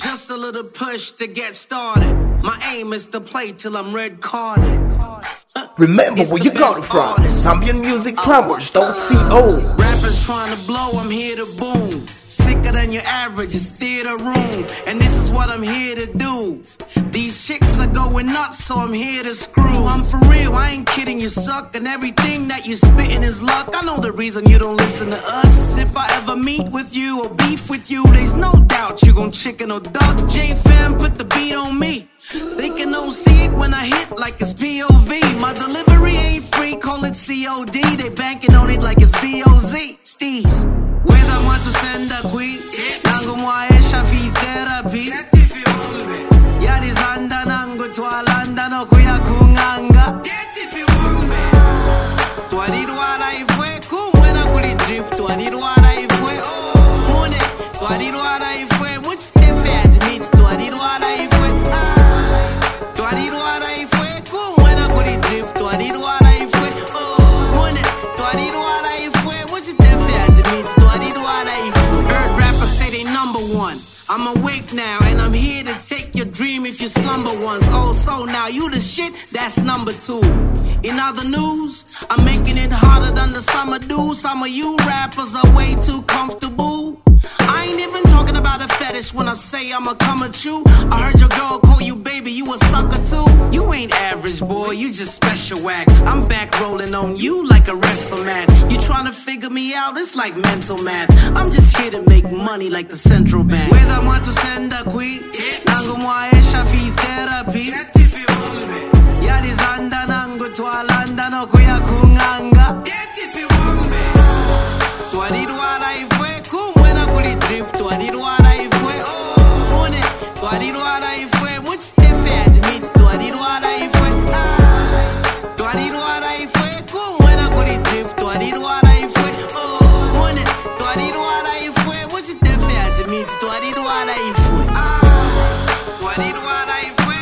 Just a little push to get started. My aim is to play till I'm red carded. Remember where you got it from. ZambianMusicPowers.co. Rappers trying to blow, I'm here to boom. Sicker than your average, it's theater room. And this is what I'm here to do. These chicks are going nuts, so I'm here to screw. I'm for real, I ain't kidding, you suck. And everything that you spitting is luck. I know the reason you don't listen to us. If I ever meet with you or beef with you, there's no doubt you gon' chicken or duck. J-Fam put the beat on me. They can no see it when I hit like it's POV. My delivery ain't free, call it COD. They banking on it like it's BOZ. Steez, whether want to send a queen, nango mwaesha fi therapy. Yadi zanda nango twalanda no kuya kunganga. Twadirwara ifwe kumwena kuli drip. Twadirwara ifwe mune. Twadirwara ifwe much defend meat. Twadirwara ifwe. Twadirwara ifwe kumwena kuli drip. Twadirwara ifwe mune. Twadirwara ifwe much defend meat. Twadirwara ifwe. Heard rappers say they number one. I'm awake now and I'm here to take your dream if you slumber once. Oh, so now you the shit, that's number two. In other news, I'm making it harder than the summer do. Some of you rappers are way too comfortable. I ain't even talking about a fetish when I say I'ma come at you. I heard your girl call you baby, you a sucker too. You ain't average, boy, you just special whack. I'm back rolling on you like a wrestle mat. You tryna figure me out, it's like mental math. I'm just here to make money like the central bank. Whether I want to send a queen, nango mwaesha fi therapy. Yadi zanda nango twalanda no kuya kunganga. Twadirwara ifwe kumwena kuli drip. Twadirwara ifwe mune. Twadirwara ifwe much defend meat. Twadirwara ifwe. Twadirwara ifwe kumwena kuli drip. Twadirwara ifwe mune. Twadirwara ifwe much defend meat. Twadirwara ifwe. Twadirwara ifwe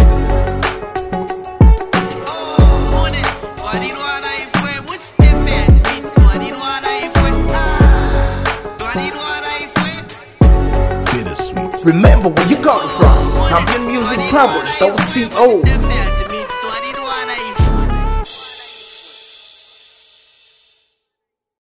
mune. Twadirwara ifwe much defend meat. Twadirwara ifwe. Twadirwara ifwe. Remember where you got it from. ZambianMusicPowers.co.